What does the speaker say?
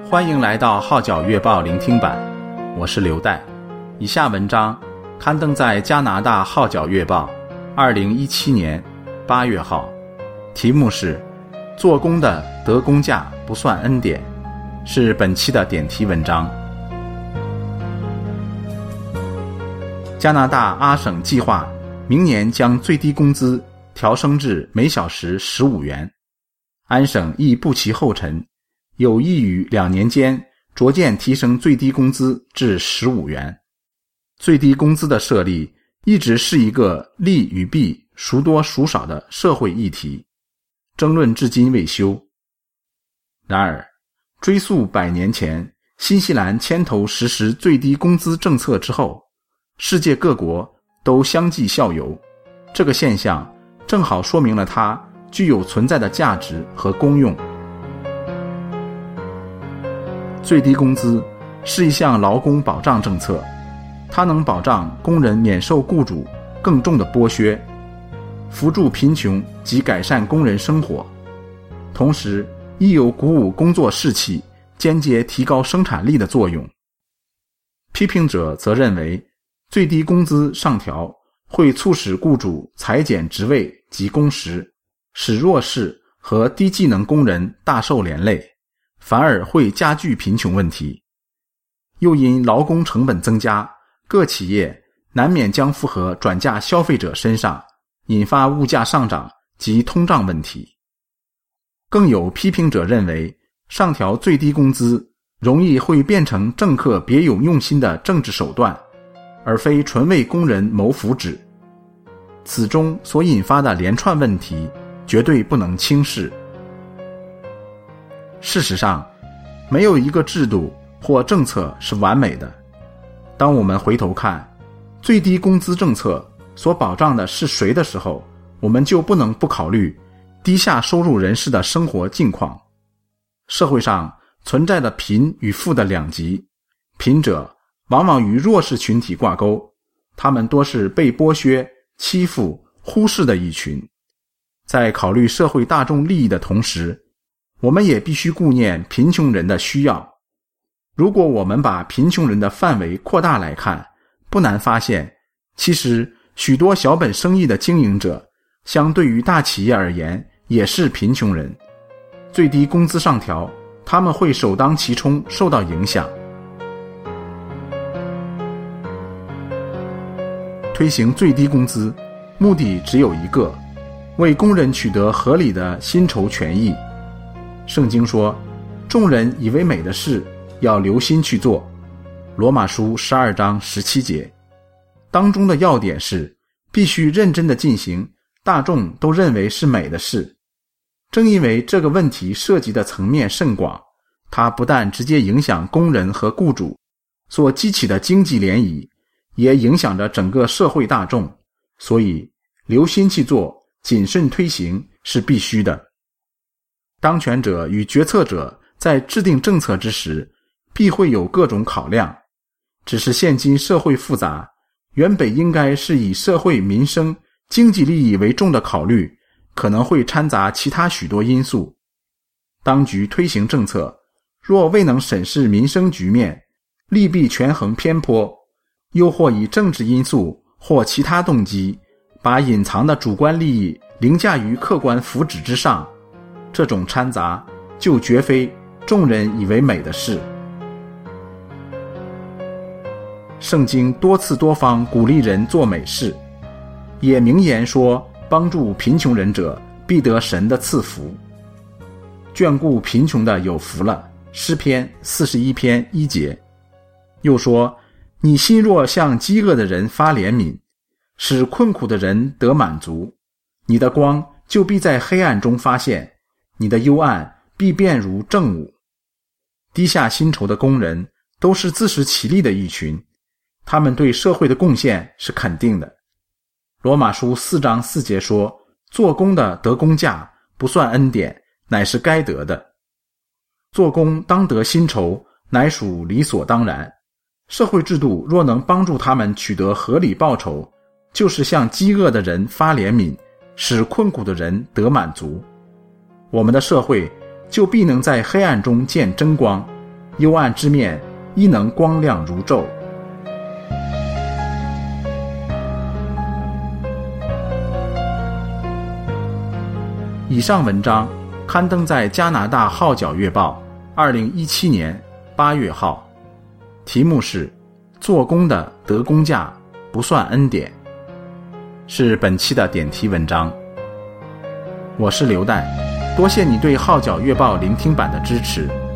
欢迎来到号角月报聆听版，我是刘岱。以下文章刊登在加拿大号角月报2017年8月号，题目是做工的得工价不算恩典，是本期的点题文章。加拿大阿省计划明年将最低工资调升至每小时15元，安省亦步其后尘，有意于2年间逐渐提升最低工资至15元。最低工资的设立一直是一个利与弊孰多孰少的社会议题，争论至今未休。然而，追溯100年前新西兰牵头实施最低工资政策之后，世界各国都相继效尤，这个现象正好说明了它具有存在的价值和功用。最低工资是一项劳工保障政策，它能保障工人免受雇主更重的剥削，扶助贫穷及改善工人生活，同时亦有鼓舞工作士气、间接提高生产力的作用。批评者则认为，最低工资上调会促使雇主裁减职位及工时，使弱势和低技能工人大受连累，反而会加剧贫穷问题。又因劳工成本增加，各企业难免将负荷转嫁消费者身上，引发物价上涨及通胀问题。更有批评者认为，上调最低工资容易会变成政客别有用心的政治手段，而非纯为工人谋福祉。此中所引发的连串问题绝对不能轻视。事实上，没有一个制度或政策是完美的。当我们回头看最低工资政策所保障的是谁的时候，我们就不能不考虑低下收入人士的生活境况。社会上存在着贫与富的两极，贫者往往与弱势群体挂钩，他们多是被剥削、欺负、忽视的一群。在考虑社会大众利益的同时，我们也必须顾念贫穷人的需要。如果我们把贫穷人的范围扩大来看，不难发现，其实许多小本生意的经营者，相对于大企业而言，也是贫穷人。最低工资上调，他们会首当其冲受到影响。推行最低工资，目的只有一个，为工人取得合理的薪酬权益。圣经说，众人以为美的事，要留心去做。罗马书12章17节。当中的要点是，必须认真地进行大众都认为是美的事。正因为这个问题涉及的层面甚广，它不但直接影响工人和雇主所激起的经济涟漪，也影响着整个社会大众，所以留心去做，谨慎推行是必须的。当权者与决策者在制定政策之时，必会有各种考量，只是现今社会复杂，原本应该是以社会民生、经济利益为重的考虑，可能会掺杂其他许多因素。当局推行政策，若未能审视民生局面，利弊权衡偏颇，又或以政治因素或其他动机，把隐藏的主观利益凌驾于客观福祉之上，这种掺杂就绝非众人以为美的事。圣经多次多方鼓励人做美事，也明言说，帮助贫穷人者必得神的赐福。眷顾贫穷的有福了，诗篇41篇1节。又说，你心若向饥饿的人发怜悯，使困苦的人得满足，你的光就必在黑暗中发现，你的幽暗必变如正午。低下薪酬的工人都是自食其力的一群，他们对社会的贡献是肯定的。罗马书4章4节说，做工的得工价不算恩典，乃是该得的。做工当得薪酬，乃属理所当然。社会制度若能帮助他们取得合理报酬，就是向饥饿的人发怜悯，使困苦的人得满足。我们的社会就必能在黑暗中见真光， 幽暗之面亦能光亮如昼。以上文章刊登在加拿大号角月报2017年8月号，题目是做工的得工价不算恩典，是本期的点题文章。我是刘旦，多谢你对号角月报聆听版的支持。